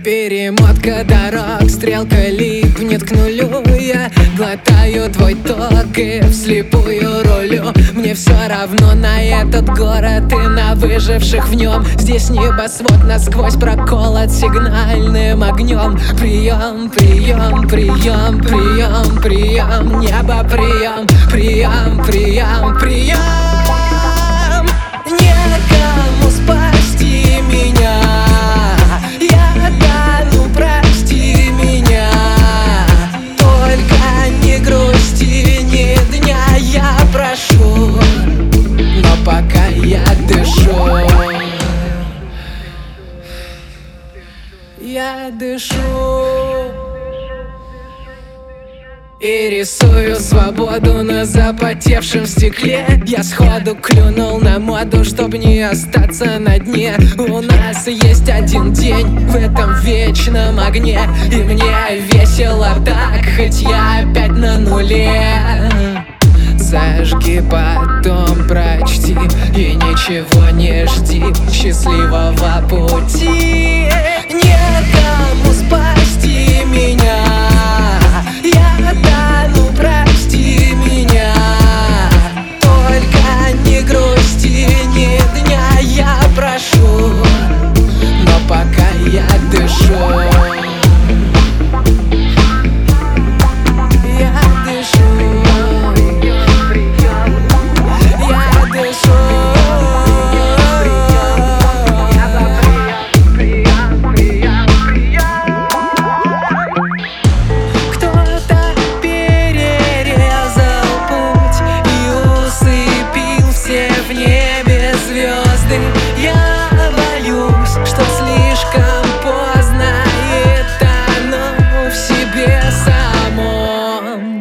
Перемотка дорог, стрелка липнет к нулю. Я глотаю твой ток и вслепую рулю. Мне все равно на этот город и на выживших в нем. Здесь небосвод насквозь проколот сигнальным огнем. Прием, прием, прием, прием, прием, небо, прием, прием, прием, прием. Некому спасти меня. Пока я дышу, я дышу и рисую свободу на запотевшем стекле. Я сходу клюнул на моду, чтоб не остаться на дне. У нас есть один день в этом вечном огне, и мне весело так, хоть я опять на нуле. Зажги, потом прочти и ничего не жди. Счастливого пути. Некому спасти меня. Я тону, прости меня. Только не грусти ни дня, я прошу. Но пока я дышу, я дышу. Я боюсь, что слишком поздно и тону в себе самом.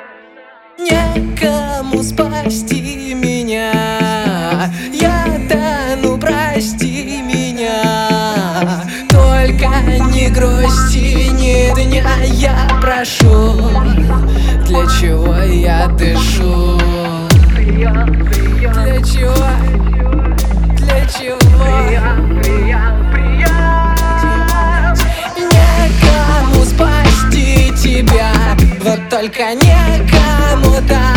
Некому спасти меня. Я тону, прости меня. Только не грусти ни дня, я прошу. Для чего я дышу? Для чего? Для чего? Некому спасти тебя, вот только некому дать.